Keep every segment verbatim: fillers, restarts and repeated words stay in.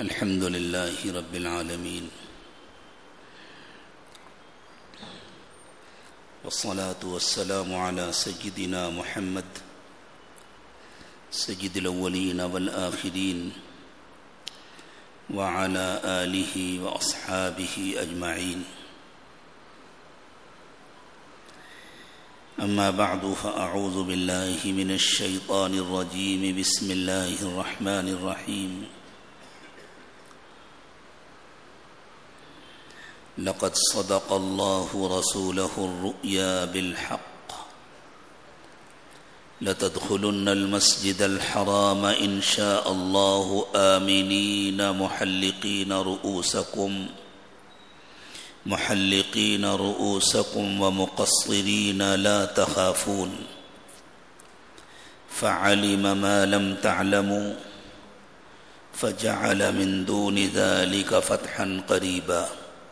الحمد لله رب العالمين، والصلاة والسلام على سيدنا محمد سيد الأولين والآخرين وعلى آله وأصحابه أجمعين. أما بعد فأعوذ بالله من الشيطان الرجيم. بسم الله الرحمن الرحيم. لقد صدق الله رسوله الرؤيا بالحق لتدخلن المسجد الحرام إن شاء الله آمنين محلقين رؤوسكم محلقين رؤوسكم ومقصرين لا تخافون فعلم ما لم تعلموا فجعل من دون ذلك فتحا قريبا.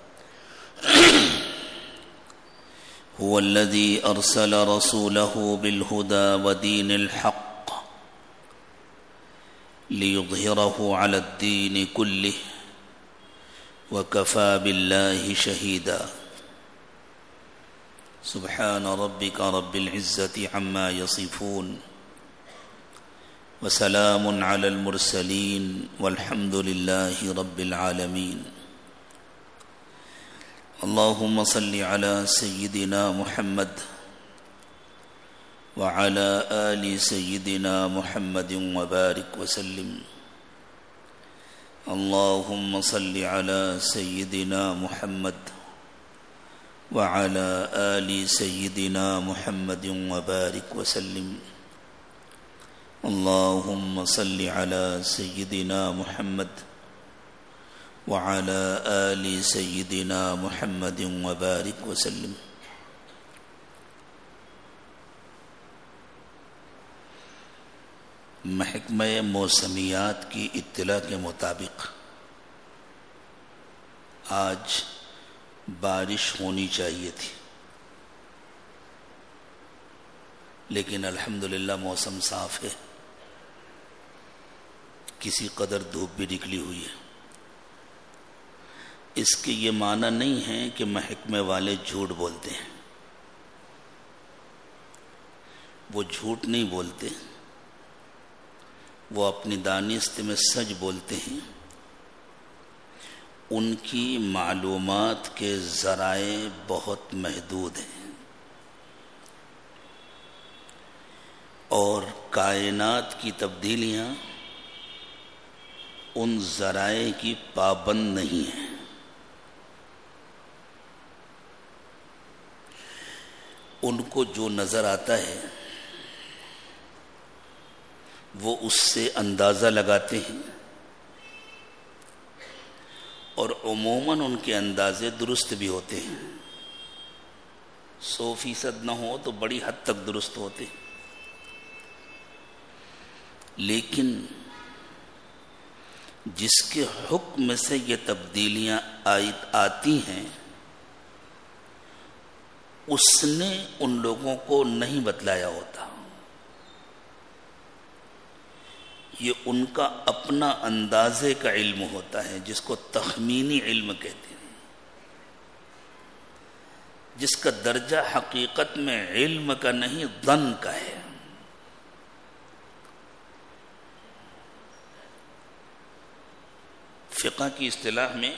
هو الذي أرسل رسوله بالهدى ودين الحق ليظهره على الدين كله وكفى بالله شهيدا. سبحان ربك رب العزة عما يصفون وسلام على المرسلين والحمد لله رب العالمين. اللهم صل على سيدنا محمد وعلى آل سيدنا محمد وبارك وسلم. اللهم صل على سيدنا محمد وعلى آل سيدنا محمد وبارك وسلم. اللهم صل على سيدنا محمد وعلى آل سيدنا محمد وبارك وسلم. محکمہ موسمیات کی اطلاع کے مطابق آج بارش ہونی چاہیے تھی، لیکن الحمدللہ موسم صاف ہے، کسی قدر دھوپ بھی نکلی ہوئی ہے. اس کے یہ معنی نہیں ہے کہ محکمے والے جھوٹ بولتے ہیں. وہ جھوٹ نہیں بولتے، وہ اپنی دانست میں سچ بولتے ہیں. ان کی معلومات کے ذرائع بہت محدود ہیں اور کائنات کی تبدیلیاں ان ذرائع کی پابند نہیں ہیں. ان کو جو نظر آتا ہے وہ اس سے اندازہ لگاتے ہیں اور عموماً ان کے اندازے درست بھی ہوتے ہیں. سو فیصد نہ ہو تو بڑی حد تک درست ہوتے، لیکن جس کے حکم سے یہ تبدیلیاں آتی ہیں اس نے ان لوگوں کو نہیں بتلایا ہوتا. یہ ان کا اپنا اندازے کا علم ہوتا ہے جس کو تخمینی علم کہتے ہیں، جس کا درجہ حقیقت میں علم کا نہیں ظن کا ہے. فقہ کی اصطلاح میں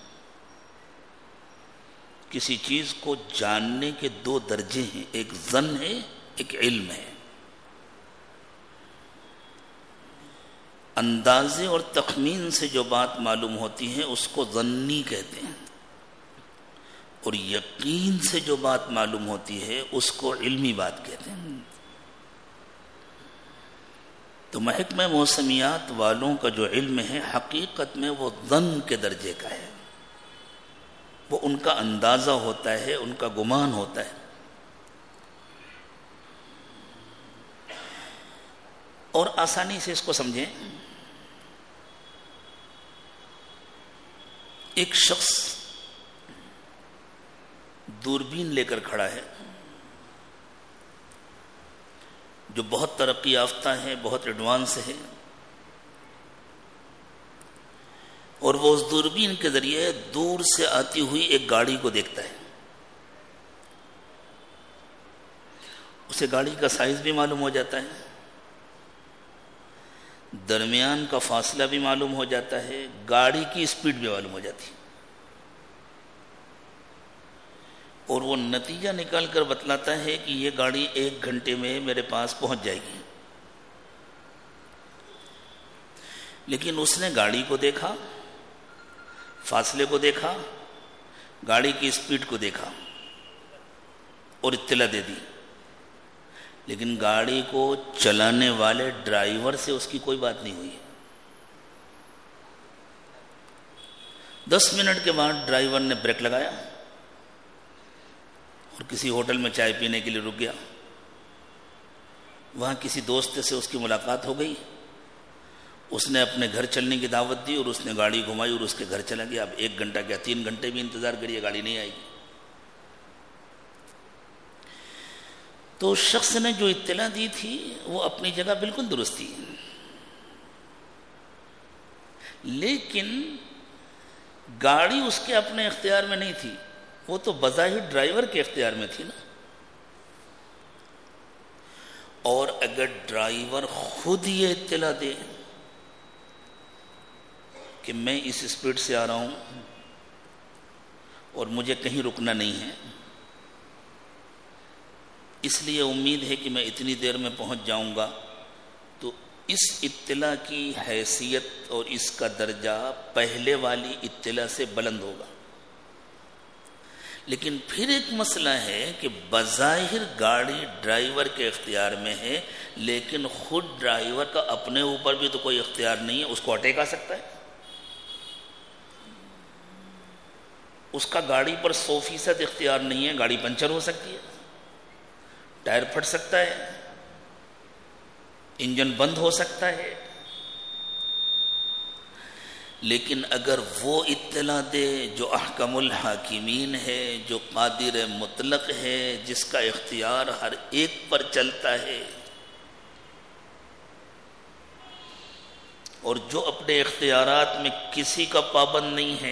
کسی چیز کو جاننے کے دو درجے ہیں، ایک ظن ہے ایک علم ہے. اندازے اور تخمین سے جو بات معلوم ہوتی ہے اس کو ظنی کہتے ہیں، اور یقین سے جو بات معلوم ہوتی ہے اس کو علمی بات کہتے ہیں. تو محکمہ موسمیات والوں کا جو علم ہے حقیقت میں وہ ظن کے درجے کا ہے. وہ ان کا اندازہ ہوتا ہے، ان کا گمان ہوتا ہے. اور آسانی سے اس کو سمجھیں. ایک شخص دوربین لے کر کھڑا ہے جو بہت ترقی یافتہ ہے، بہت ایڈوانس ہے. اور وہ اس دوربین کے ذریعے دور سے آتی ہوئی ایک گاڑی کو دیکھتا ہے. اسے گاڑی کا سائز بھی معلوم ہو جاتا ہے, درمیان کا فاصلہ بھی معلوم ہو جاتا ہے, گاڑی کی اسپیڈ بھی معلوم ہو جاتی ہے, اور وہ نتیجہ نکال کر بتلاتا ہے کہ یہ گاڑی ایک گھنٹے میں میرے پاس پہنچ جائے گی. لیکن اس نے گاڑی کو دیکھا, فاصلے کو دیکھا, گاڑی کی اسپیڈ کو دیکھا اور اطلاع دے دی, لیکن گاڑی کو چلانے والے ڈرائیور سے اس کی کوئی بات نہیں ہوئی. دس منٹ کے بعد ڈرائیور نے بریک لگایا اور کسی ہوٹل میں چائے پینے کے لیے رک گیا. وہاں کسی دوست سے اس کی ملاقات ہو گئی, اس نے اپنے گھر چلنے کی دعوت دی اور اس نے گاڑی گھمائی اور اس کے گھر چلا گیا. اب ایک گھنٹہ کیا تین گھنٹے بھی انتظار کریے, گاڑی نہیں آئے گی. تو شخص نے جو اطلاع دی تھی وہ اپنی جگہ بالکل درست تھی, لیکن گاڑی اس کے اپنے اختیار میں نہیں تھی, وہ تو بظاہر ڈرائیور کے اختیار میں تھی نا. اور اگر ڈرائیور خود یہ اطلاع دے کہ میں اس اسپیڈ سے آ رہا ہوں اور مجھے کہیں رکنا نہیں ہے, اس لیے امید ہے کہ میں اتنی دیر میں پہنچ جاؤں گا, تو اس اطلاع کی حیثیت اور اس کا درجہ پہلے والی اطلاع سے بلند ہوگا. لیکن پھر ایک مسئلہ ہے کہ بظاہر گاڑی ڈرائیور کے اختیار میں ہے, لیکن خود ڈرائیور کا اپنے اوپر بھی تو کوئی اختیار نہیں ہے. اس کو اٹیک آ سکتا ہے, اس کا گاڑی پر سو فیصد اختیار نہیں ہے, گاڑی پنچر ہو سکتی ہے, ٹائر پھٹ سکتا ہے, انجن بند ہو سکتا ہے. لیکن اگر وہ اطلاع دے جو احکم الحاکمین ہے, جو قادر مطلق ہے, جس کا اختیار ہر ایک پر چلتا ہے, اور جو اپنے اختیارات میں کسی کا پابند نہیں ہے,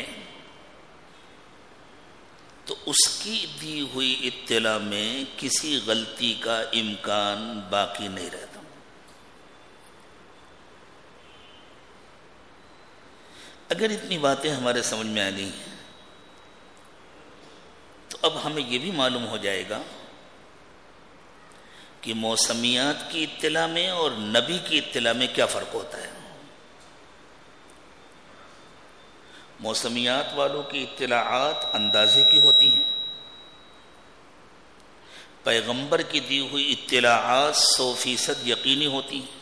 تو اس کی دی ہوئی اطلاع میں کسی غلطی کا امکان باقی نہیں رہتا. اگر اتنی باتیں ہمارے سمجھ میں آ گئی ہیں تو اب ہمیں یہ بھی معلوم ہو جائے گا کہ موسمیات کی اطلاع میں اور نبی کی اطلاع میں کیا فرق ہوتا ہے. موسمیات والوں کی اطلاعات اندازے کی ہوتی ہیں, پیغمبر کی دی ہوئی اطلاعات سو فیصد یقینی ہوتی ہیں,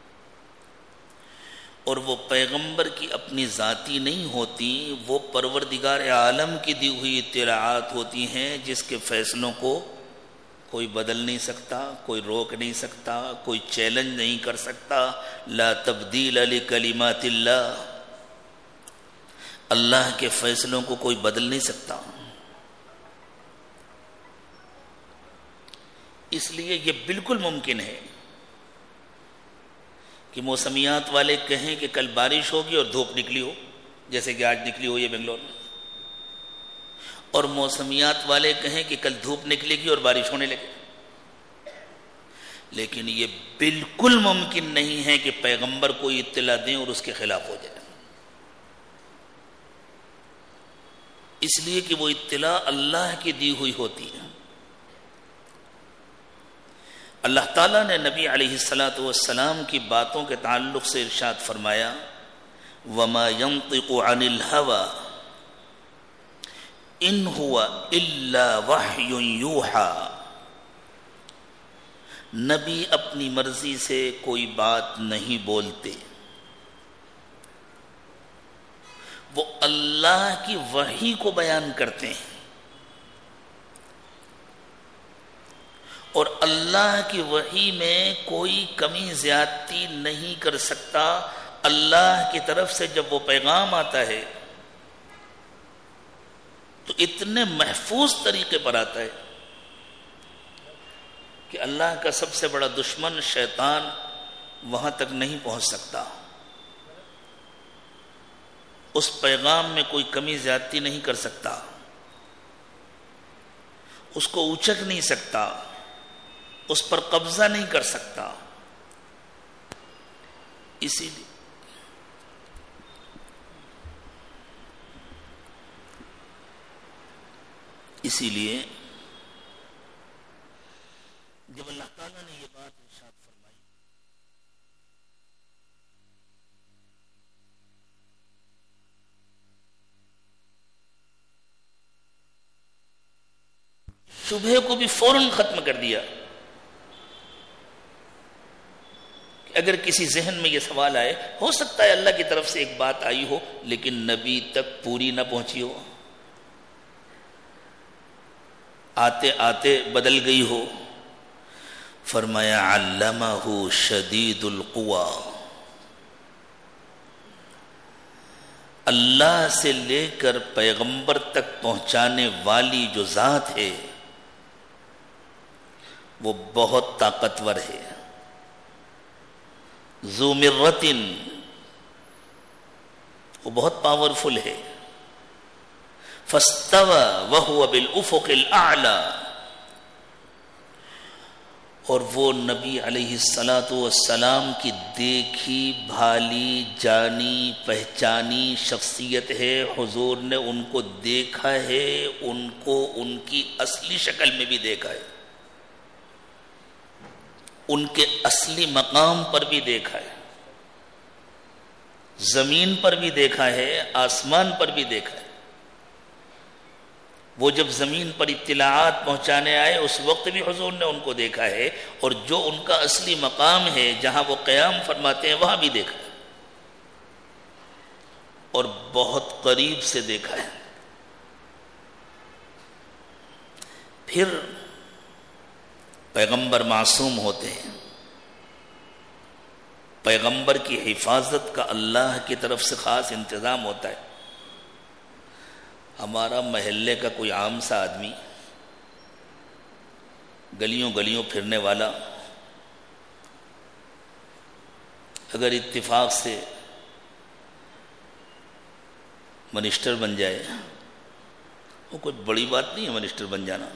اور وہ پیغمبر کی اپنی ذاتی نہیں ہوتی, وہ پروردگار عالم کی دی ہوئی اطلاعات ہوتی ہیں جس کے فیصلوں کو کوئی بدل نہیں سکتا, کوئی روک نہیں سکتا, کوئی چیلنج نہیں کر سکتا. لا تبدیل لکلمات اللہ, اللہ کے فیصلوں کو کوئی بدل نہیں سکتا. اس لیے یہ بالکل ممکن ہے کہ موسمیات والے کہیں کہ کل بارش ہوگی اور دھوپ نکلی ہو, جیسے کہ آج نکلی ہو یہ بنگلور میں, اور موسمیات والے کہیں کہ کل دھوپ نکلے گی اور بارش ہونے لگے. لیکن یہ بالکل ممکن نہیں ہے کہ پیغمبر کوئی اطلاع دیں اور اس کے خلاف ہو جائے, اس لیے کہ وہ اطلاع اللہ کی دی ہوئی ہوتی ہے. اللہ تعالیٰ نے نبی علیہ الصلاۃ والسلام کی باتوں کے تعلق سے ارشاد فرمایا, وَمَا يَنطِقُ عَنِ الْهَوَىٰ إِنْ هُوَ إِلَّا وَحْيٌ يُوحَىٰ. نبی اپنی مرضی سے کوئی بات نہیں بولتے, وہ اللہ کی وحی کو بیان کرتے ہیں, اور اللہ کی وحی میں کوئی کمی زیادتی نہیں کر سکتا. اللہ کی طرف سے جب وہ پیغام آتا ہے تو اتنے محفوظ طریقے پر آتا ہے کہ اللہ کا سب سے بڑا دشمن شیطان وہاں تک نہیں پہنچ سکتا. اس پیغام میں کوئی کمی زیادتی نہیں کر سکتا، اس کو اچک نہیں سکتا، اس پر قبضہ نہیں کر سکتا. اسی لیے اسی لیے جب اللہ تعالیٰ نے یہ بات ارشاد فرمائی، شبہے کو بھی فوراً ختم کر دیا. کہ اگر کسی ذہن میں یہ سوال آئے، ہو سکتا ہے اللہ کی طرف سے ایک بات آئی ہو لیکن نبی تک پوری نہ پہنچی ہو، آتے آتے بدل گئی ہو. فرمایا علمہ شدید القویٰ، اللہ سے لے کر پیغمبر تک پہنچانے والی جو ذات ہے وہ بہت طاقتور ہے. ذو مرۃ، وہ بہت پاورفل ہے. فاستوى وهو بالافق الاعلى، اور وہ نبی علیہ الصلاۃ والسلام کی دیکھی بھالی جانی پہچانی شخصیت ہے. حضور نے ان کو دیکھا ہے، ان کو ان کی اصلی شکل میں بھی دیکھا ہے، ان کے اصلی مقام پر بھی دیکھا ہے، زمین پر بھی دیکھا ہے، آسمان پر بھی دیکھا ہے. وہ جب زمین پر اطلاعات پہنچانے آئے اس وقت بھی حضور نے ان کو دیکھا ہے، اور جو ان کا اصلی مقام ہے جہاں وہ قیام فرماتے ہیں وہاں بھی دیکھا ہے، اور بہت قریب سے دیکھا ہے. پھر پیغمبر معصوم ہوتے ہیں، پیغمبر کی حفاظت کا اللہ کی طرف سے خاص انتظام ہوتا ہے. ہمارا محلے کا کوئی عام سا آدمی، گلیوں گلیوں پھرنے والا، اگر اتفاق سے منسٹر بن جائے، وہ کوئی بڑی بات نہیں ہے منسٹر بن جانا،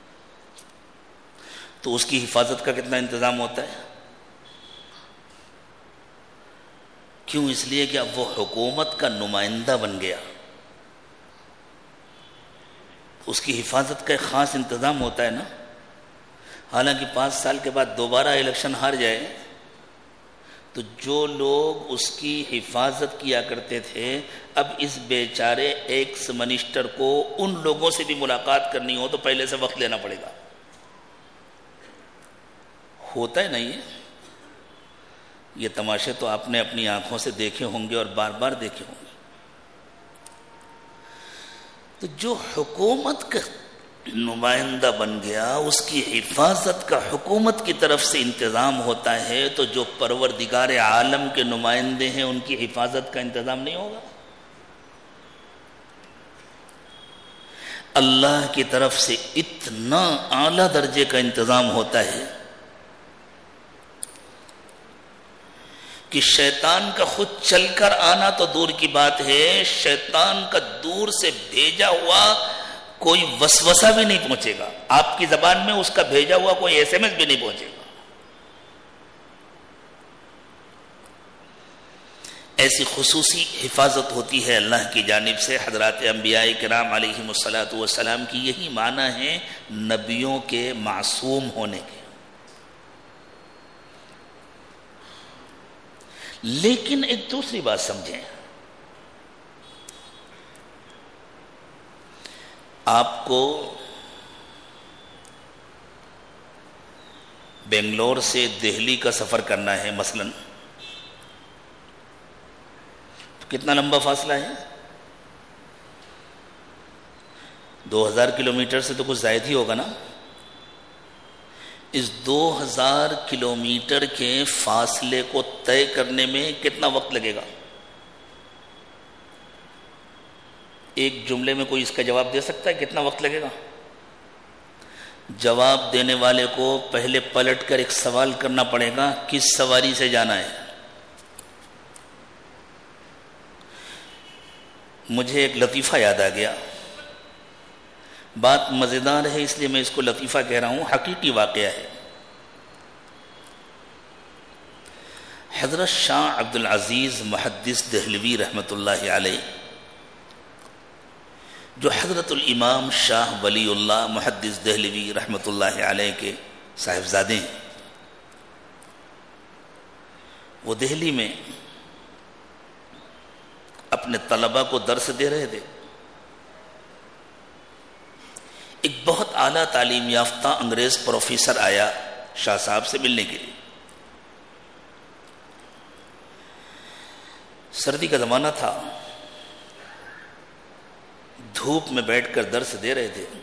تو اس کی حفاظت کا کتنا انتظام ہوتا ہے. کیوں؟ اس لیے کہ اب وہ حکومت کا نمائندہ بن گیا، اس کی حفاظت کا ایک خاص انتظام ہوتا ہے نا. حالانکہ پانچ سال کے بعد دوبارہ الیکشن ہار جائے تو جو لوگ اس کی حفاظت کیا کرتے تھے، اب اس بیچارے ایکس منسٹر کو ان لوگوں سے بھی ملاقات کرنی ہو تو پہلے سے وقت لینا پڑے گا. ہوتا ہے نا یہ یہ تماشے تو آپ نے اپنی آنکھوں سے دیکھے ہوں گے اور بار بار دیکھے ہوں گے. تو جو حکومت کا نمائندہ بن گیا، اس کی حفاظت کا حکومت کی طرف سے انتظام ہوتا ہے، تو جو پروردگار عالم کے نمائندے ہیں ان کی حفاظت کا انتظام نہیں ہوگا. اللہ کی طرف سے اتنا اعلیٰ درجے کا انتظام ہوتا ہے کہ شیطان کا خود چل کر آنا تو دور کی بات ہے، شیطان کا دور سے بھیجا ہوا کوئی وسوسہ بھی نہیں پہنچے گا. آپ کی زبان میں اس کا بھیجا ہوا کوئی ایس ایم ایس بھی نہیں پہنچے گا. ایسی خصوصی حفاظت ہوتی ہے اللہ کی جانب سے. حضرات انبیاء کرام علیہم الصلاۃ والسلام کی یہی معنی ہے نبیوں کے معصوم ہونے کے. لیکن ایک دوسری بات سمجھیں، آپ کو بنگلور سے دہلی کا سفر کرنا ہے مثلاً، تو کتنا لمبا فاصلہ ہے؟ دو ہزار کلو میٹر سے تو کچھ زائد ہی ہوگا نا. اس دو ہزار کلو میٹر کے فاصلے کو طے کرنے میں کتنا وقت لگے گا؟ ایک جملے میں کوئی اس کا جواب دے سکتا ہے کتنا وقت لگے گا؟ جواب دینے والے کو پہلے پلٹ کر ایک سوال کرنا پڑے گا، کس سواری سے جانا ہے؟ مجھے ایک لطیفہ یاد آ گیا. بات مزیدار ہے اس لیے میں اس کو لطیفہ کہہ رہا ہوں، حقیقی واقعہ ہے. حضرت شاہ عبد العزیز محدث دہلوی رحمۃ اللہ علیہ، جو حضرت الامام شاہ ولی اللہ محدث دہلوی رحمۃ اللہ علیہ کے صاحبزادے ہیں، وہ دہلی میں اپنے طلباء کو درس دے رہے تھے. ایک بہت اعلیٰ تعلیم یافتہ انگریز پروفیسر آیا شاہ صاحب سے ملنے کے لیے. سردی کا زمانہ تھا، دھوپ میں بیٹھ کر درس دے رہے تھے.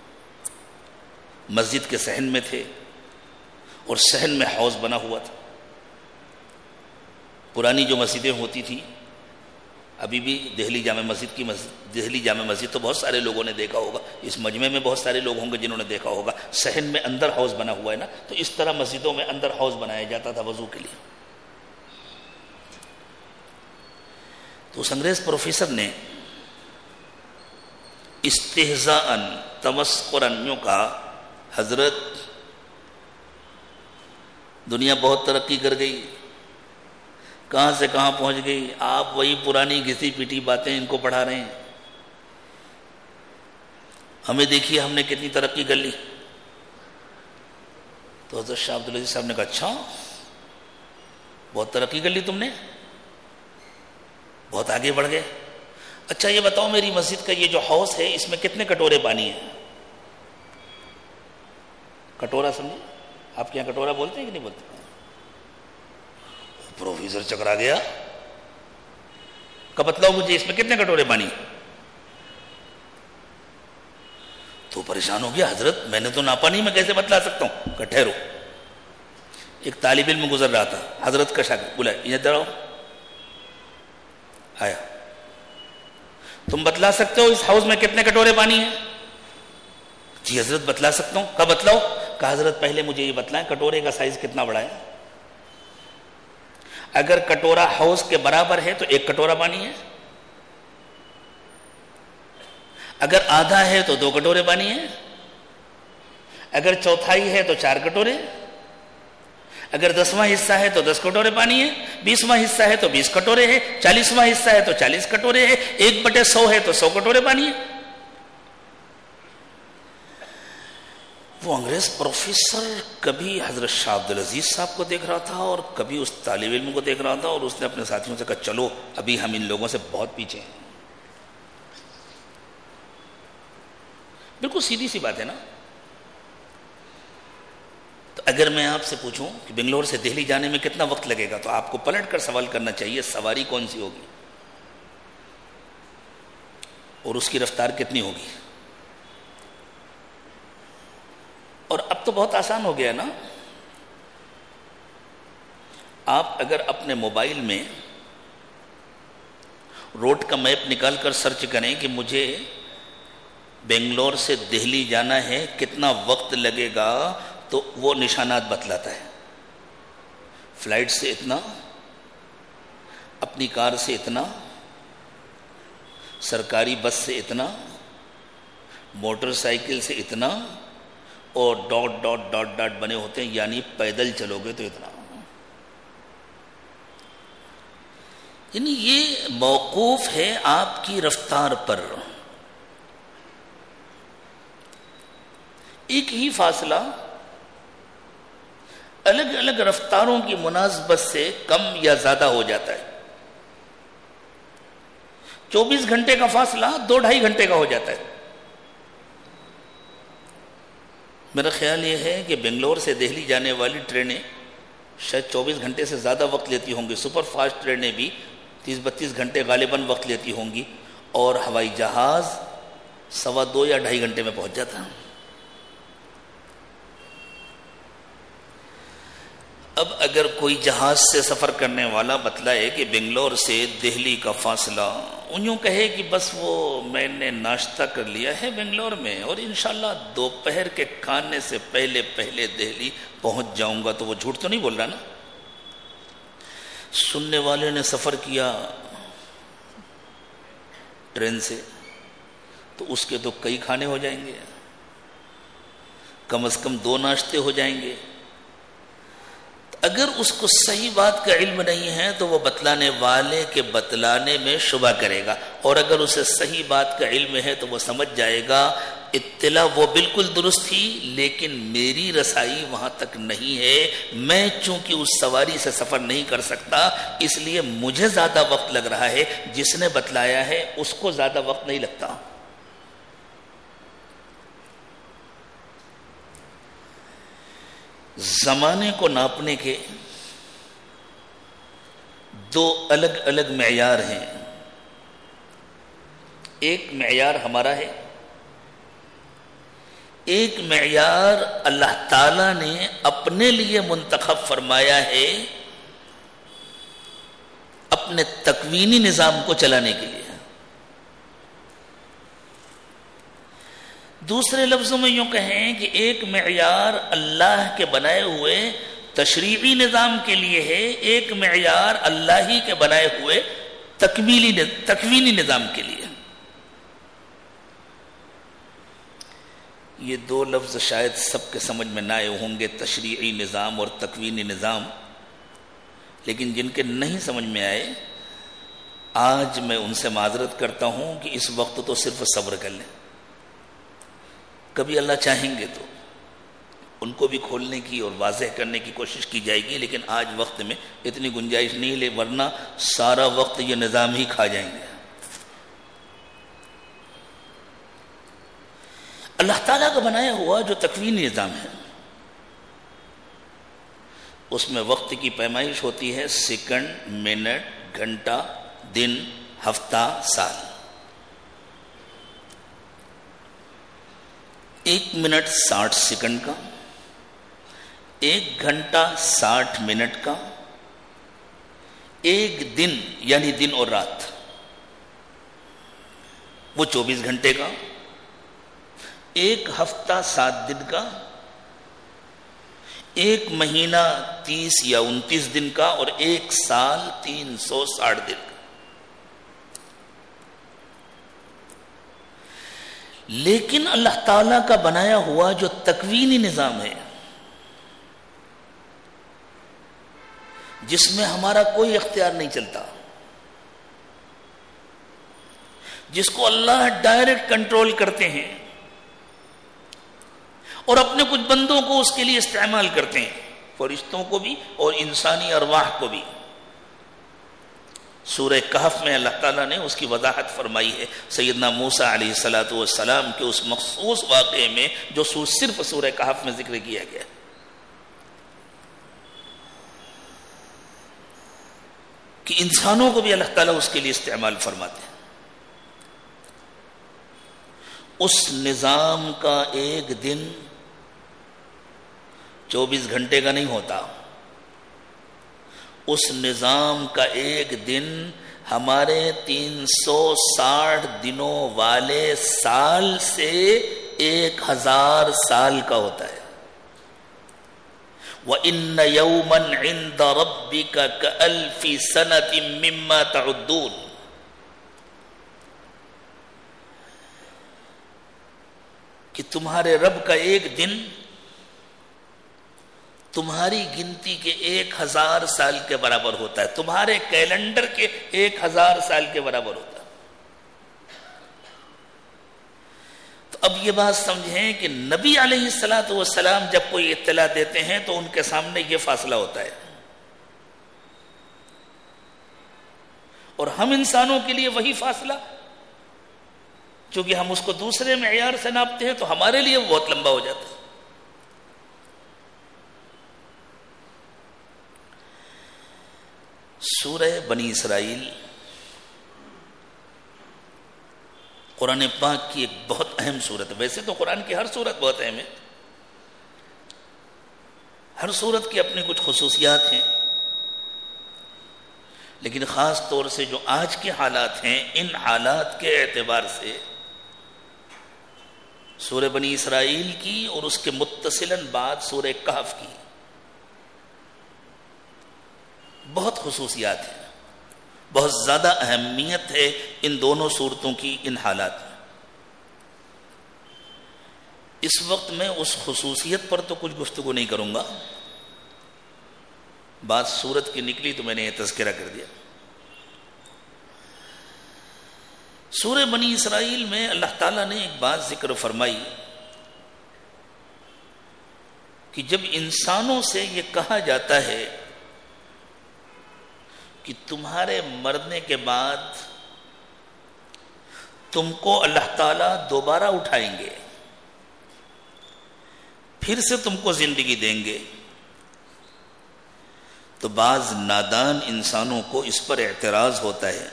مسجد کے صحن میں تھے اور صحن میں حوض بنا ہوا تھا. پرانی جو مسجدیں ہوتی تھیں، ابھی بھی دہلی جامع مسجد کی مسجد دہلی جامع مسجد تو بہت سارے لوگوں نے دیکھا ہوگا، اس مجمع میں بہت سارے لوگ ہوں گے جنہوں نے دیکھا ہوگا. صحن میں اندر حوض بنا ہوا ہے نا، تو اس طرح مسجدوں میں اندر حوض بنایا جاتا تھا وضو کے لیے. تو اس انگریز پروفیسر نے استہزاءً تمسخراً یوں کہا، حضرت دنیا بہت ترقی کر گئی، کہاں سے کہاں پہنچ گئی، آپ وہی پرانی گھسی پیٹی باتیں ان کو پڑھا رہے ہیں. ہمیں دیکھیے ہم نے کتنی ترقی کر لی. تو حضرت شاہ عبدالعزیز صاحب نے کہا اچھا بہت ترقی کر لی تم نے، بہت آگے بڑھ گئے. اچھا یہ بتاؤ میری مسجد کا یہ جو حوض ہے اس میں کتنے کٹورے پانی ہیں؟ کٹورا سمجھے؟ آپ کے یہاں کٹورا بولتے ہیں کہ نہیں بولتے؟ پروفیسر چکرا گیا، کب بتلاؤ مجھے اس میں کتنے کٹورے پانی؟ تو پریشان ہو گیا، حضرت میں نے تو ناپا نہیں، میں کیسے بتلا سکتا ہوں؟ کہ ٹھہرو. ایک طالب علم گزر رہا تھا، حضرت کا شاگرد بولا ادھر آؤ. آیا، تم بتلا سکتے ہو اس حوض میں کتنے کٹورے پانی ہیں؟ جی حضرت بتلا سکتا ہوں. کب بتلاؤ؟ کہا حضرت پہلے مجھے یہ بتلائیں کٹورے کا سائز کتنا بڑا ہے. اگر کٹورا حوض کے برابر ہے تو ایک کٹورا پانی ہے، اگر آدھا ہے تو دو کٹورے پانی ہے، اگر چوتھائی ہے تو چار کٹورے، اگر دسواں حصہ ہے تو دس کٹورے پانی ہے، بیسواں حصہ ہے تو بیس کٹورے ہے، چالیسواں حصہ ہے تو چالیس کٹورے ہے، ایک بٹے سو ہے تو سو کٹورے پانی ہے. وہ انگریز پروفیسر کبھی حضرت شاہ عبدالعزیز صاحب کو دیکھ رہا تھا اور کبھی اس طالب علم کو دیکھ رہا تھا، اور اس نے اپنے ساتھیوں سے کہا چلو ابھی ہم ان لوگوں سے بہت پیچھے ہیں. بالکل سیدھی سی بات ہے نا. تو اگر میں آپ سے پوچھوں کہ بنگلور سے دہلی جانے میں کتنا وقت لگے گا، تو آپ کو پلٹ کر سوال کرنا چاہیے سواری کون سی ہوگی اور اس کی رفتار کتنی ہوگی. اور اب تو بہت آسان ہو گیا نا. آپ اگر اپنے موبائل میں روڈ کا میپ نکال کر سرچ کریں کہ مجھے بنگلور سے دہلی جانا ہے کتنا وقت لگے گا، تو وہ نشانات بتلاتا ہے. فلائٹ سے اتنا، اپنی کار سے اتنا، سرکاری بس سے اتنا، موٹر سائیکل سے اتنا، اور ڈاٹ ڈاٹ ڈاٹ ڈاٹ بنے ہوتے ہیں، یعنی پیدل چلو گے تو اتنا. یعنی یہ موقوف ہے آپ کی رفتار پر. ایک ہی فاصلہ الگ الگ رفتاروں کی مناسبت سے کم یا زیادہ ہو جاتا ہے. چوبیس گھنٹے کا فاصلہ دو ڈھائی گھنٹے کا ہو جاتا ہے. میرا خیال یہ ہے کہ بنگلور سے دہلی جانے والی ٹرینیں شاید چوبیس گھنٹے سے زیادہ وقت لیتی ہوں گی. سپر فاسٹ ٹرینیں بھی تیس بتیس گھنٹے غالباً وقت لیتی ہوں گی، اور ہوائی جہاز سوا دو یا ڈھائی گھنٹے میں پہنچ جاتا ہے. اب اگر کوئی جہاز سے سفر کرنے والا بتلائے کہ بنگلور سے دہلی کا فاصلہ، انہوں کہے کہ بس وہ میں نے ناشتہ کر لیا ہے بنگلور میں اور انشاءاللہ دوپہر کے کھانے سے پہلے پہلے دہلی پہنچ جاؤں گا، تو وہ جھوٹ تو نہیں بول رہا نا. سننے والے نے سفر کیا ٹرین سے تو اس کے تو کئی کھانے ہو جائیں گے، کم از کم دو ناشتے ہو جائیں گے۔ اگر اس کو صحیح بات کا علم نہیں ہے تو وہ بتلانے والے کے بتلانے میں شبہ کرے گا، اور اگر اسے صحیح بات کا علم ہے تو وہ سمجھ جائے گا اطلاع وہ بالکل درست تھی لیکن میری رسائی وہاں تک نہیں ہے، میں چونکہ اس سواری سے سفر نہیں کر سکتا اس لیے مجھے زیادہ وقت لگ رہا ہے، جس نے بتلایا ہے اس کو زیادہ وقت نہیں لگتا۔ زمانے کو ناپنے کے دو الگ الگ معیار ہیں، ایک معیار ہمارا ہے، ایک معیار اللہ تعالی نے اپنے لیے منتخب فرمایا ہے اپنے تکوینی نظام کو چلانے کے لیے۔ دوسرے لفظوں میں یوں کہیں کہ ایک معیار اللہ کے بنائے ہوئے تشریعی نظام کے لیے ہے، ایک معیار اللہ ہی کے بنائے ہوئے تکمیلی تکوینی نظام کے لیے۔ یہ دو لفظ شاید سب کے سمجھ میں نہ آئے ہوں گے، تشریعی نظام اور تکوینی نظام، لیکن جن کے نہیں سمجھ میں آئے آج میں ان سے معذرت کرتا ہوں کہ اس وقت تو صرف صبر کر لیں، کبھی اللہ چاہیں گے تو ان کو بھی کھولنے کی اور واضح کرنے کی کوشش کی جائے گی، لیکن آج وقت میں اتنی گنجائش نہیں لے، ورنہ سارا وقت یہ نظام ہی کھا جائیں گے۔ اللہ تعالیٰ کا بنایا ہوا جو تکوینی نظام ہے اس میں وقت کی پیمائش ہوتی ہے سیکنڈ، منٹ، گھنٹہ، دن، ہفتہ، سال۔ ایک منٹ ساٹھ سیکنڈ کا، ایک گھنٹہ ساٹھ منٹ کا، ایک دن یعنی دن اور رات وہ چوبیس گھنٹے کا، ایک ہفتہ سات دن کا، ایک مہینہ تیس یا انتیس دن کا، اور ایک سال تین سو ساٹھ دن کا۔ لیکن اللہ تعالی کا بنایا ہوا جو تکوینی نظام ہے جس میں ہمارا کوئی اختیار نہیں چلتا، جس کو اللہ ڈائریکٹ کنٹرول کرتے ہیں اور اپنے کچھ بندوں کو اس کے لیے استعمال کرتے ہیں، فرشتوں کو بھی اور انسانی ارواح کو بھی۔ سورہ کہف میں اللہ تعالیٰ نے اس کی وضاحت فرمائی ہے سیدنا موسیٰ علیہ الصلوۃ والسلام کے اس مخصوص واقعے میں جو صرف سورہ کہف میں ذکر کیا گیا کہ انسانوں کو بھی اللہ تعالیٰ اس کے لیے استعمال فرماتے ہیں۔ اس نظام کا ایک دن چوبیس گھنٹے کا نہیں ہوتا، اس نظام کا ایک دن ہمارے تین سو ساٹھ دنوں والے سال سے ایک ہزار سال کا ہوتا ہے۔ وَإِنَّ يَوْمًا عِنْدَ رَبِّكَ كَأَلْفِ سَنَةٍ مِّمَّا تَعُدُّونَ۔ کہ تمہارے رب کا ایک دن تمہاری گنتی کے ایک ہزار سال کے برابر ہوتا ہے، تمہارے کیلنڈر کے ایک ہزار سال کے برابر ہوتا ہے۔ تو اب یہ بات سمجھیں کہ نبی علیہ الصلوۃ والسلام جب کوئی اطلاع دیتے ہیں تو ان کے سامنے یہ فاصلہ ہوتا ہے، اور ہم انسانوں کے لیے وہی فاصلہ چونکہ ہم اس کو دوسرے معیار سے ناپتے ہیں تو ہمارے لیے وہ بہت لمبا ہو جاتا ہے۔ سورہ بنی اسرائیل قرآن پاک کی ایک بہت اہم سورت ہے، ویسے تو قرآن کی ہر سورت بہت اہم ہے، ہر سورت کی اپنی کچھ خصوصیات ہیں، لیکن خاص طور سے جو آج کے حالات ہیں ان حالات کے اعتبار سے سورہ بنی اسرائیل کی اور اس کے متصلاً بعد سورہ کہف کی بہت خصوصیات ہیں، بہت زیادہ اہمیت ہے ان دونوں صورتوں کی ان حالات میں۔ اس وقت میں اس خصوصیت پر تو کچھ گفتگو نہیں کروں گا، بات صورت کی نکلی تو میں نے یہ تذکرہ کر دیا۔ سورہ بنی اسرائیل میں اللہ تعالیٰ نے ایک بات ذکر فرمائی کہ جب انسانوں سے یہ کہا جاتا ہے کہ تمہارے مرنے کے بعد تم کو اللہ تعالیٰ دوبارہ اٹھائیں گے، پھر سے تم کو زندگی دیں گے، تو بعض نادان انسانوں کو اس پر اعتراض ہوتا ہے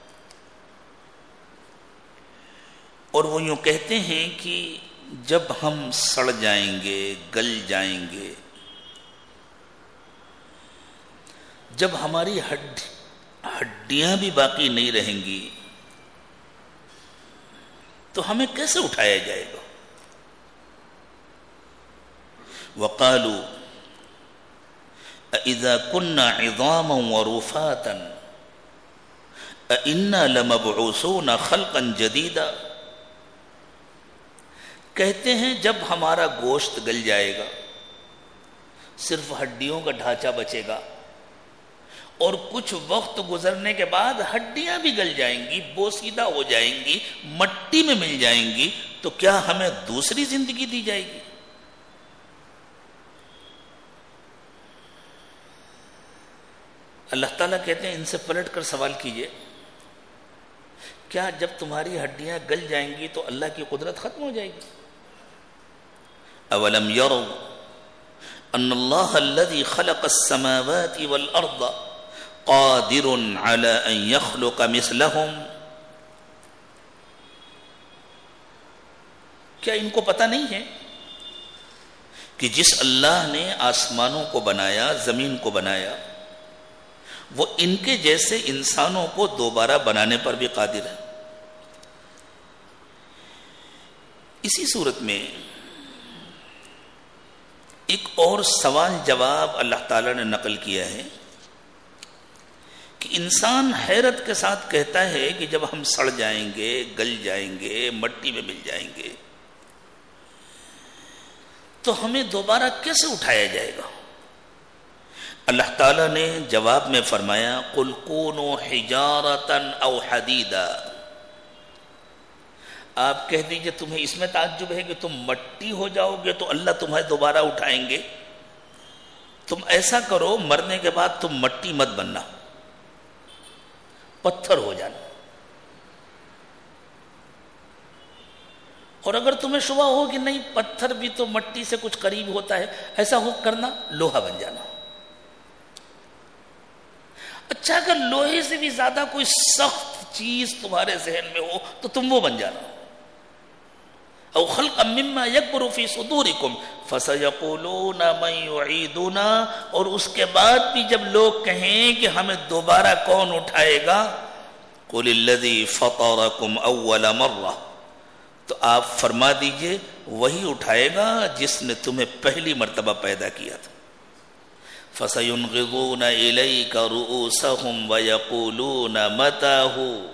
اور وہ یوں کہتے ہیں کہ جب ہم سڑ جائیں گے، گل جائیں گے، جب ہماری ہڈ ہڈیاں بھی باقی نہیں رہیں گی تو ہمیں کیسے اٹھایا جائے گا؟ وَقَالُوا أَإِذَا كُنَّا عِظَامًا وَرُفَاتًا أَإِنَّا لَمَبْعُوثُونَ خَلْقًا جَدِيدًا، کہتے ہیں جب ہمارا گوشت گل جائے گا، صرف ہڈیوں کا ڈھانچہ بچے گا، اور کچھ وقت گزرنے کے بعد ہڈیاں بھی گل جائیں گی، بوسیدہ ہو جائیں گی، مٹی میں مل جائیں گی، تو کیا ہمیں دوسری زندگی دی جائے گی؟ اللہ تعالیٰ کہتے ہیں ان سے پلٹ کر سوال کیجئے، کیا جب تمہاری ہڈیاں گل جائیں گی تو اللہ کی قدرت ختم ہو جائے گی؟ اولم یروا ان اللہ الذی خلق السماوات والارض قادر علی ان یخلق مثلہم، کیا ان کو پتہ نہیں ہے کہ جس اللہ نے آسمانوں کو بنایا، زمین کو بنایا، وہ ان کے جیسے انسانوں کو دوبارہ بنانے پر بھی قادر ہے؟ اسی صورت میں ایک اور سوال جواب اللہ تعالیٰ نے نقل کیا ہے کہ انسان حیرت کے ساتھ کہتا ہے کہ جب ہم سڑ جائیں گے، گل جائیں گے، مٹی میں مل جائیں گے، تو ہمیں دوبارہ کیسے اٹھایا جائے گا؟ اللہ تعالیٰ نے جواب میں فرمایا قُلْ كُونُوا حِجَارَةً أَوْ حَدِيدًا، آپ کہہ دیجئے تمہیں اس میں تعجب ہے کہ تم مٹی ہو جاؤ گے تو اللہ تمہیں دوبارہ اٹھائیں گے؟ تم ایسا کرو، مرنے کے بعد تم مٹی مت بننا، پتھر ہو جانا، اور اگر تمہیں شبہ ہو کہ نہیں پتھر بھی تو مٹی سے کچھ قریب ہوتا ہے، ایسا ہو کرنا لوہا بن جانا۔ اچھا اگر لوہے سے بھی زیادہ کوئی سخت چیز تمہارے ذہن میں ہو تو تم وہ بن جانا۔ او خلقا مما یکبر فی صدورکم فسیقولون من یعیدنا، اور اس کے بعد بھی جب لوگ کہیں کہ ہمیں دوبارہ کون اٹھائے گا، قل الذی فطرکم اول مرہ، تو آپ فرما دیجئے وہی اٹھائے گا جس نے تمہیں پہلی مرتبہ پیدا کیا تھا۔ فَسَيُنْغِضُونَ إِلَيْكَ رُؤُوسَهُمْ وَيَقُولُونَ مَتَىٰ،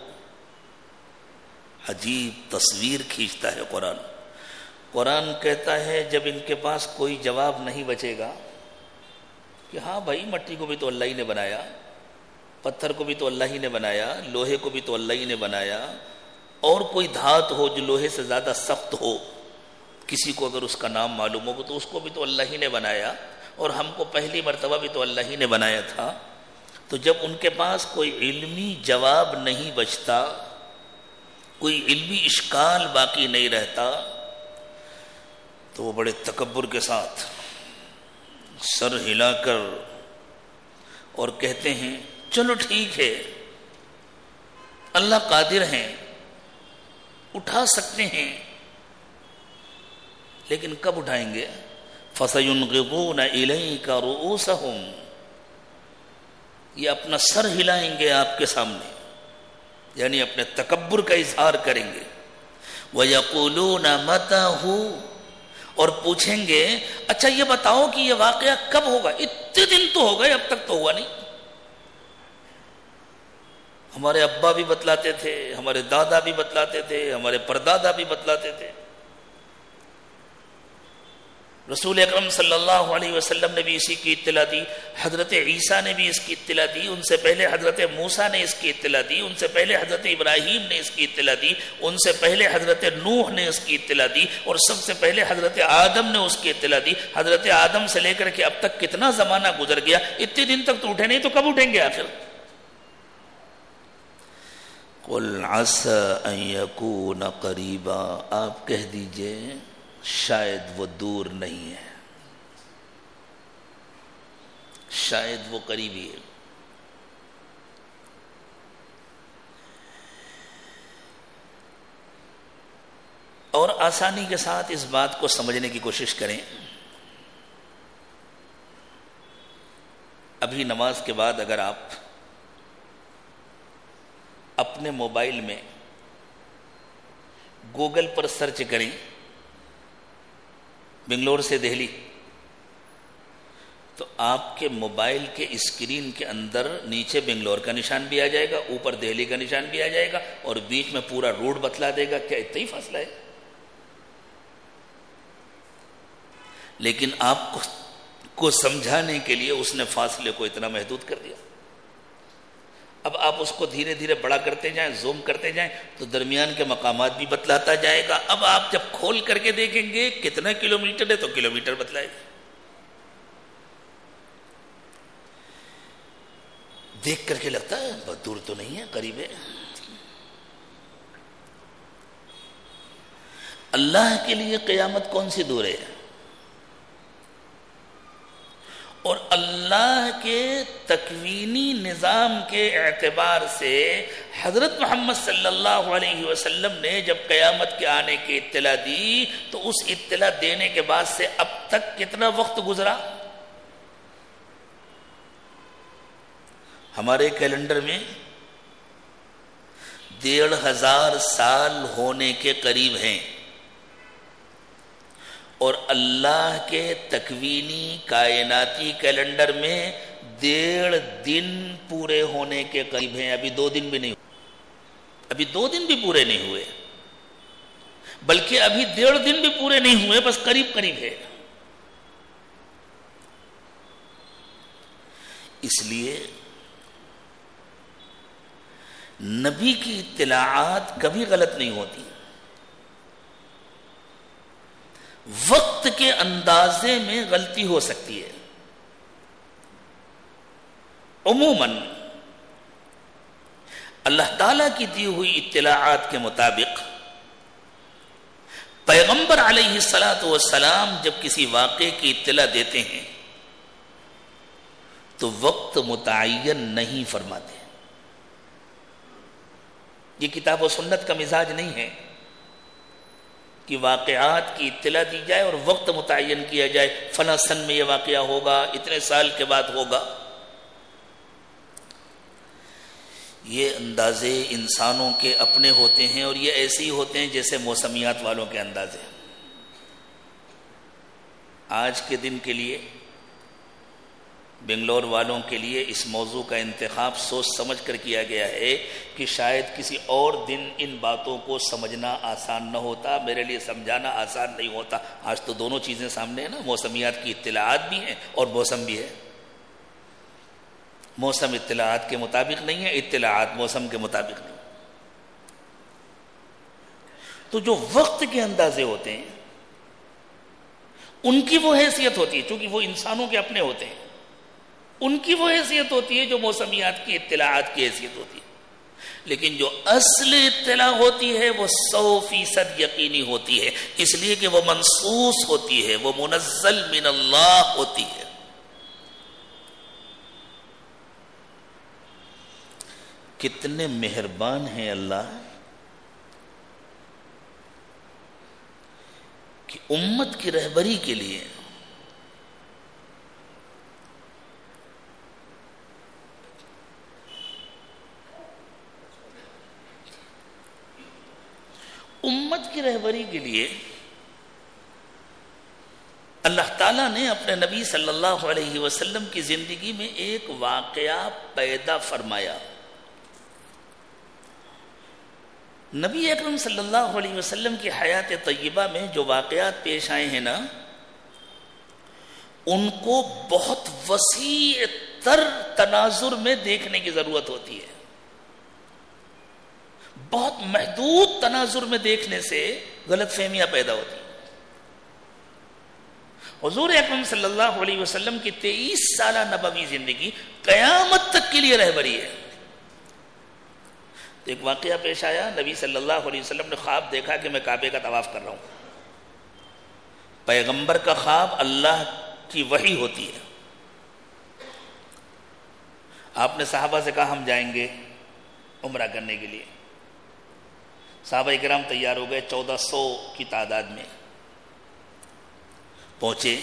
عجیب تصویر کھینچتا ہے قرآن۔ قرآن کہتا ہے جب ان کے پاس کوئی جواب نہیں بچے گا کہ ہاں بھائی مٹی کو بھی تو اللہ ہی نے بنایا، پتھر کو بھی تو اللہ ہی نے بنایا، لوہے کو بھی تو اللہ ہی نے بنایا، اور کوئی دھات ہو جو لوہے سے زیادہ سخت ہو، کسی کو اگر اس کا نام معلوم ہو تو اس کو بھی تو اللہ ہی نے بنایا، اور ہم کو پہلی مرتبہ بھی تو اللہ ہی نے بنایا تھا۔ تو جب ان کے پاس کوئی علمی جواب نہیں بچتا، کوئی علمی اشکال باقی نہیں رہتا، تو وہ بڑے تکبر کے ساتھ سر ہلا کر اور کہتے ہیں چلو ٹھیک ہے، اللہ قادر ہیں، اٹھا سکتے ہیں، لیکن کب اٹھائیں گے؟ فَسَيُنْغِضُونَ إِلَيْكَ رُؤُوسَهُمْ، یہ اپنا سر ہلائیں گے آپ کے سامنے، یعنی اپنے تکبر کا اظہار کریں گے۔ وَيَقُولُونَ مَتَىٰ، اور پوچھیں گے اچھا یہ بتاؤ کہ یہ واقعہ کب ہوگا؟ اتنے دن تو ہو گئے اب تک تو ہوا نہیں۔ ہمارے ابا بھی بتلاتے تھے، ہمارے دادا بھی بتلاتے تھے، ہمارے پردادا بھی بتلاتے تھے. رسول اکرم صلی اللہ علیہ وسلم نے بھی اسی کی اطلاع دی، حضرت عیسیٰ نے بھی اس کی اطلاع دی، ان سے پہلے حضرت موسیٰ نے اس کی اطلاع دی، ان سے پہلے حضرت ابراہیم نے اس کی اطلاع دی، ان سے پہلے حضرت نوح نے اس کی اطلاع دی، اور سب سے پہلے حضرت آدم نے اس کی اطلاع دی. حضرت آدم سے لے کر کے اب تک کتنا زمانہ گزر گیا، اتنے دن تک تو اٹھے نہیں، تو کب اٹھیں گے آخر؟ قل عسى ان يكون قریبا، آپ کہہ دیجئے شاید وہ دور نہیں ہے، شاید وہ قریبی ہے. اور آسانی کے ساتھ اس بات کو سمجھنے کی کوشش کریں. ابھی نماز کے بعد اگر آپ اپنے موبائل میں گوگل پر سرچ کریں بنگلور سے دہلی، تو آپ کے موبائل کے اسکرین کے اندر نیچے بنگلور کا نشان بھی آ جائے گا، اوپر دہلی کا نشان بھی آ جائے گا، اور بیچ میں پورا روٹ بتلا دے گا. کیا اتنا ہی فاصلہ ہے؟ لیکن آپ کو سمجھانے کے لیے اس نے فاصلے کو اتنا محدود کر دیا. اب آپ اس کو دھیرے دھیرے بڑا کرتے جائیں، زوم کرتے جائیں، تو درمیان کے مقامات بھی بتلاتا جائے گا. اب آپ جب کھول کر کے دیکھیں گے کتنا کلومیٹر ہے، تو کلومیٹر بتلائے گا. دیکھ کر کے لگتا ہے بہت دور تو نہیں ہے، قریب ہے. اللہ کے لیے قیامت کون سی دور ہے؟ اور اللہ کے تکوینی نظام کے اعتبار سے حضرت محمد صلی اللہ علیہ وسلم نے جب قیامت کے آنے کی اطلاع دی، تو اس اطلاع دینے کے بعد سے اب تک کتنا وقت گزرا؟ ہمارے کیلنڈر میں ڈیڑھ ہزار سال ہونے کے قریب ہیں، اور اللہ کے تکوینی کائناتی کیلنڈر میں ڈیڑھ دن پورے ہونے کے قریب ہیں. ابھی دو دن بھی نہیں ہوئے، ابھی دو دن بھی پورے نہیں ہوئے، بلکہ ابھی ڈیڑھ دن بھی پورے نہیں ہوئے، بس قریب قریب ہے. اس لیے نبی کی اطلاعات کبھی غلط نہیں ہوتی. وقت کے اندازے میں غلطی ہو سکتی ہے. عموماً اللہ تعالی کی دی ہوئی اطلاعات کے مطابق پیغمبر علیہ الصلاۃ والسلام جب کسی واقعے کی اطلاع دیتے ہیں تو وقت متعین نہیں فرماتے. یہ کتاب و سنت کا مزاج نہیں ہے کہ واقعات کی اطلاع دی جائے اور وقت متعین کیا جائے، فلاں سن میں یہ واقعہ ہوگا، اتنے سال کے بعد ہوگا. یہ اندازے انسانوں کے اپنے ہوتے ہیں، اور یہ ایسے ہی ہوتے ہیں جیسے موسمیات والوں کے اندازے. آج کے دن کے لیے بنگلور والوں کے لیے اس موضوع کا انتخاب سوچ سمجھ کر کیا گیا ہے کہ شاید کسی اور دن ان باتوں کو سمجھنا آسان نہ ہوتا، میرے لیے سمجھانا آسان نہیں ہوتا. آج تو دونوں چیزیں سامنے ہیں نا، موسمیات کی اطلاعات بھی ہیں اور موسم بھی ہے. موسم اطلاعات کے مطابق نہیں ہے، اطلاعات موسم کے مطابق نہیں. تو جو وقت کے اندازے ہوتے ہیں ان کی وہ حیثیت ہوتی ہے، چونکہ وہ انسانوں کے اپنے ہوتے ہیں، ان کی وہ حیثیت ہوتی ہے جو موسمیات کی اطلاعات کی حیثیت ہوتی ہے. لیکن جو اصل اطلاع ہوتی ہے وہ سو فیصد یقینی ہوتی ہے، اس لیے کہ وہ منصوص ہوتی ہے، وہ منزل من اللہ ہوتی ہے. کتنے مہربان ہیں اللہ کہ امت کی رہبری کے لیے امت کی رہبری کے لیے اللہ تعالیٰ نے اپنے نبی صلی اللہ علیہ وسلم کی زندگی میں ایک واقعہ پیدا فرمایا. نبی اکرم صلی اللہ علیہ وسلم کی حیات طیبہ میں جو واقعات پیش آئے ہیں نا، ان کو بہت وسیع تر تناظر میں دیکھنے کی ضرورت ہوتی ہے. بہت محدود تناظر میں دیکھنے سے غلط فہمیاں پیدا ہوتی ہیں. حضور اکرم صلی اللہ علیہ وسلم کی تیئیس سالہ نبوی زندگی قیامت تک کے لیے رہبری ہے. ایک واقعہ پیش آیا، نبی صلی اللہ علیہ وسلم نے خواب دیکھا کہ میں کعبے کا طواف کر رہا ہوں. پیغمبر کا خواب اللہ کی وحی ہوتی ہے. آپ نے صحابہ سے کہا ہم جائیں گے عمرہ کرنے کے لیے. صحابہ کرام تیار ہو گئے، چودہ سو کی تعداد میں پہنچے.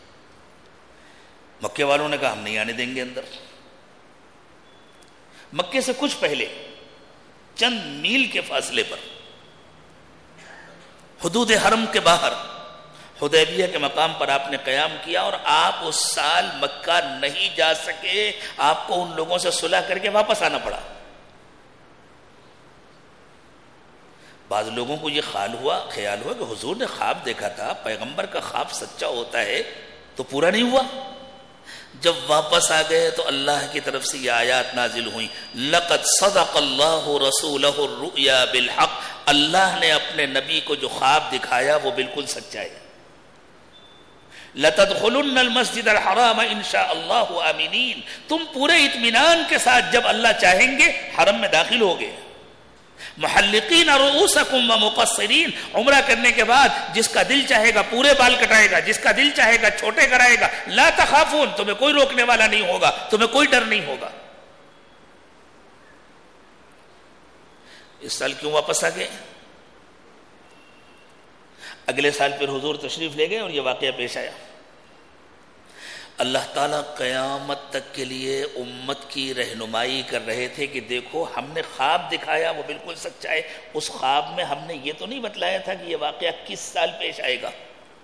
مکے والوں نے کہا ہم نہیں آنے دیں گے اندر. مکے سے کچھ پہلے چند میل کے فاصلے پر حدود حرم کے باہر حدیبیہ کے مقام پر آپ نے قیام کیا، اور آپ اس سال مکہ نہیں جا سکے. آپ کو ان لوگوں سے صلح کر کے واپس آنا پڑا. بعض لوگوں کو یہ خیال ہوا خیال ہوا کہ حضور نے خواب دیکھا تھا، پیغمبر کا خواب سچا ہوتا ہے تو پورا نہیں ہوا. جب واپس آ گئے تو اللہ کی طرف سے یہ آیات نازل ہوئیں، لقد صدق اللہ رسولہ الرؤیا بالحق. اللہ نے اپنے نبی کو جو خواب دکھایا وہ بالکل سچا ہے. لتدخلن المسجد الحرام ان شاء اللہ آمنین. تم پورے اطمینان کے ساتھ جب اللہ چاہیں گے حرم میں داخل ہوگے. محلقین رؤوسکم ومقصرین. عمرہ کرنے کے بعد جس کا دل چاہے گا پورے بال کٹائے گا، جس کا دل چاہے گا چھوٹے کرائے گا. لا تخافون. تمہیں کوئی روکنے والا نہیں ہوگا، تمہیں کوئی ڈر نہیں ہوگا. اس سال کیوں واپس آ گئے؟ اگلے سال پھر حضور تشریف لے گئے اور یہ واقعہ پیش آیا. اللہ تعالیٰ قیامت تک کے لیے امت کی رہنمائی کر رہے تھے کہ دیکھو ہم نے خواب دکھایا وہ بالکل سچا ہے. اس خواب میں ہم نے یہ تو نہیں بتلایا تھا کہ یہ واقعہ کس سال پیش آئے گا.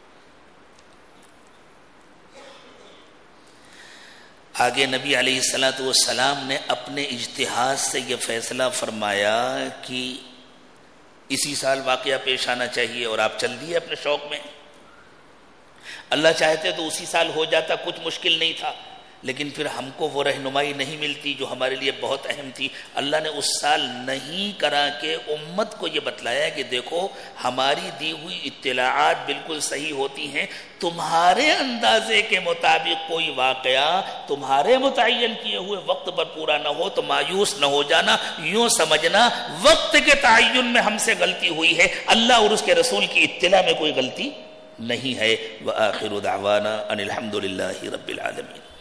آگے نبی علیہ الصلوۃ والسلام نے اپنے اجتہاد سے یہ فیصلہ فرمایا کہ اسی سال واقعہ پیش آنا چاہیے، اور آپ چل دیے اپنے شوق میں. اللہ چاہتے تو اسی سال ہو جاتا، کچھ مشکل نہیں تھا. لیکن پھر ہم کو وہ رہنمائی نہیں ملتی جو ہمارے لیے بہت اہم تھی. اللہ نے اس سال نہیں کرا کہ امت کو یہ بتلایا کہ دیکھو ہماری دی ہوئی اطلاعات بالکل صحیح ہوتی ہیں. تمہارے اندازے کے مطابق کوئی واقعہ تمہارے متعین کیے ہوئے وقت پر پورا نہ ہو تو مایوس نہ ہو جانا. یوں سمجھنا وقت کے تعین میں ہم سے غلطی ہوئی ہے، اللہ اور اس کے رسول کی اطلاع میں کوئی غلطی نہیں ہے. وآخر دعوانا ان الحمد للہ رب العالمین.